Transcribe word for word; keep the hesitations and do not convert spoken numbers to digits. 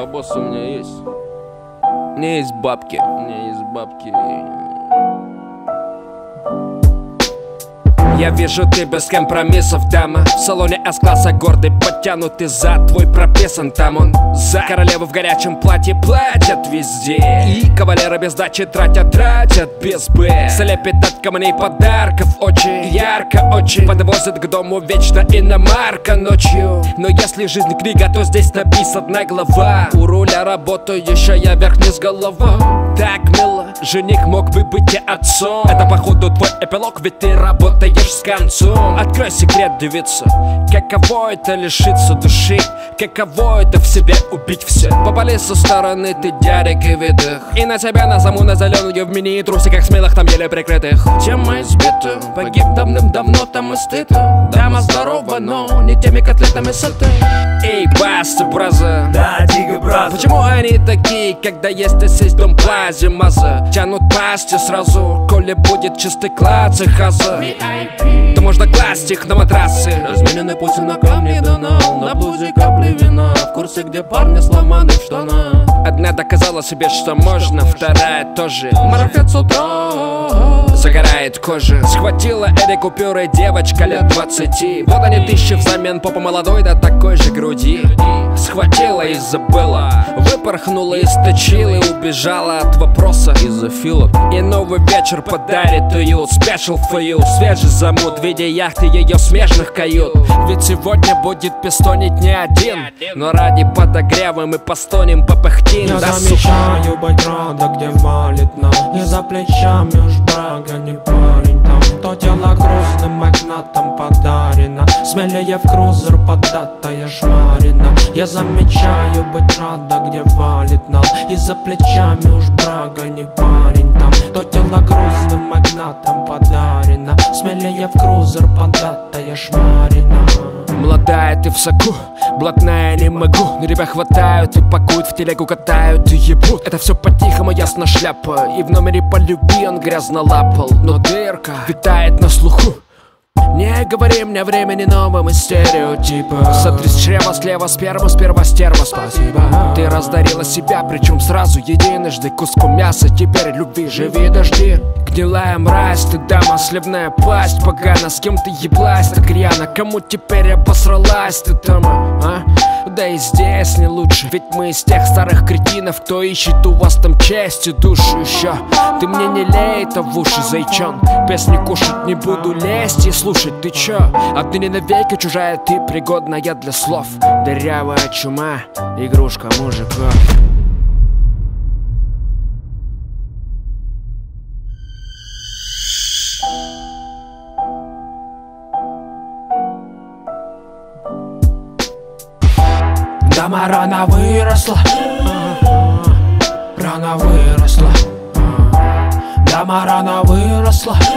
бабос у меня есть. У меня есть бабки, у меня есть бабки. Я вижу, ты без компромиссов, дама. В салоне С-класса гордый, подтянутый зад твой прописан, там он за. Королевы в горячем платье платят везде, и кавалеры без дачи тратят, тратят без Б. Слепит от камней подарков очень ярко, очень подвозит к дому вечно иномарка ночью. Но если жизнь книга, то здесь написана глава. У руля работающая вверх-вниз голова. Так мило, жених мог бы быть и отцом. Это походу твой эпилог, ведь ты работаешь с концом. Открой секрет, девица, каково это лишиться души, каково это в себе убить все. Попали со стороны, ты дядик и видых, и на тебя назову на зеленую в мини и трусиках смелых, там еле прикрытых. Тема избита, погиб давным-давно, там и стыдно. Дама здорова, но не теми котлетами сыты. Эй, баста, браза, да, дига, браза. Почему они такие, когда есть и сесть дом плази маза? Тянут пасти сразу, коли будет чистый класс и хаза. То можно класть их на матрасы. Размененный путь на камне донал, на блузе капли вина, в курсе, где парни сломаны в штанах. Одна доказала себе, что можно, вторая тоже. Марафет с утра загорает кожа. Схватила этой купюрой девочка лет двадцати. Вот они тысячи взамен попа молодой до такой же груди. Схватила и забыла, выпорхнула, источила и убежала от вопроса из-за филок. И новый вечер подарит ее special for you. Свежий замут в виде яхты ее смежных кают. Ведь сегодня будет пистонить не один, но ради подогрева мы постонем, попыхтим. Я да, замечаю быть рада, где валит нам. И за плечами уж брага не парень там. То тело грузным магнатом подарено, смелее в крузер податая шмарина. Я замечаю быть рада, где валит нам. И за плечами уж брага не парень там. То тело грузным магнатом подарено, смелее в крузер податая шмарина. Молодая ты в соку, блатная не могу. Но тебя хватают и пакуют, в телегу катают и ебут. Это все по-тихому, ясно шляпа. И в номере по любви он грязно лапал. Но дырка витает на слуху. Не говори мне времени новым из стереотипа. Сотри с чрева слева сперму, сперва стерва, спасибо. Ты раздарила себя, причем сразу единожды куском мяса. Теперь любви живи, дожди. Гнилая мразь, ты дама, сливная пасть. Погано, с кем ты еблась так рьяно? Кому теперь обосралась ты там, а? Да и здесь не лучше, ведь мы из тех старых кретинов, кто ищет у вас там честь и душу еще. Ты мне не лей это в уши, зайчон. Песни кушать не буду, лезть и слушать, ты чё? Отныне навеки чужая ты, пригодная для слов. Дырявая чума, игрушка мужиков. Дама рано выросла, рано выросла. Дама рано выросла.